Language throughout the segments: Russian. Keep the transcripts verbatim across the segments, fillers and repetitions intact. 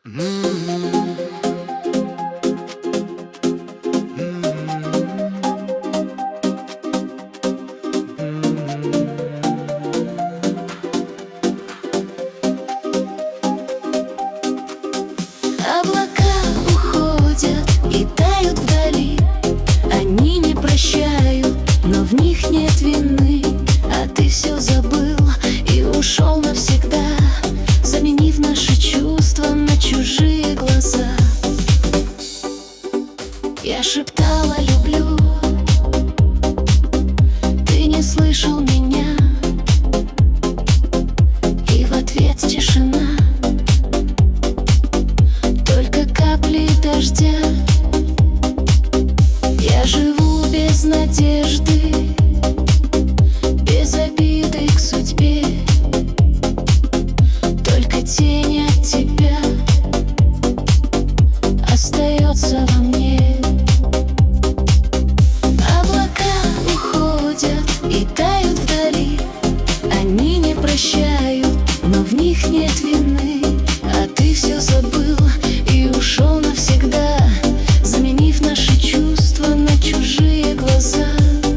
Облака уходят и тают вдали. Они не прощают, но в них нет вины. А ты все забыл и ушел навсегда, заменив наши чувства на чужие глаза. Я шептала «люблю», ты не слышал меня, и в ответ тишина, только капли дождя. Я живу без надежды, без обиды к судьбе, только тень от тебя остается во мне. Облака уходят и тают вдали. Они не прощают, но в них нет вины. А ты все забыл и ушел навсегда, заменив наши чувства на чужие глаза.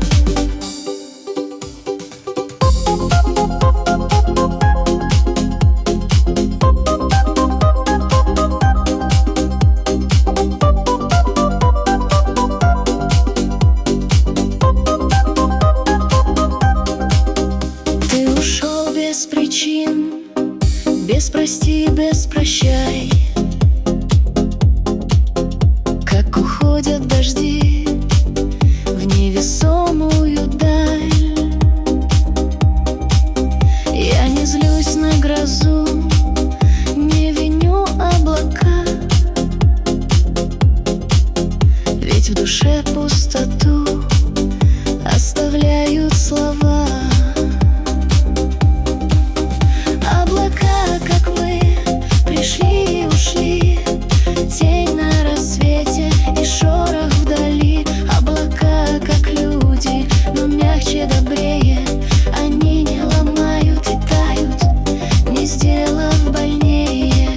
Ты ушел без причин, без прости, без прощай, как уходят дожди в невесомую даль. Я не злюсь на грозу, не виню облака, ведь в душе пустоту оставляют слова. Облака, как мы, пришли и ушли, тень на рассвете и шорох вдали. Облака, как люди, но мягче, добрее. Они не ломают и тают, не сделав больнее.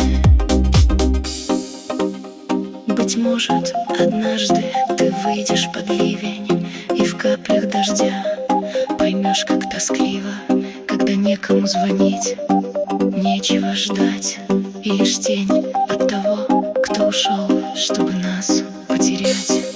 Быть может, однажды ты выйдешь под ливень, и в каплях дождя поймешь, как тоскливо, когда некому звонить, нечего ждать, и лишь тень от того, кто ушел, чтобы нас потерять.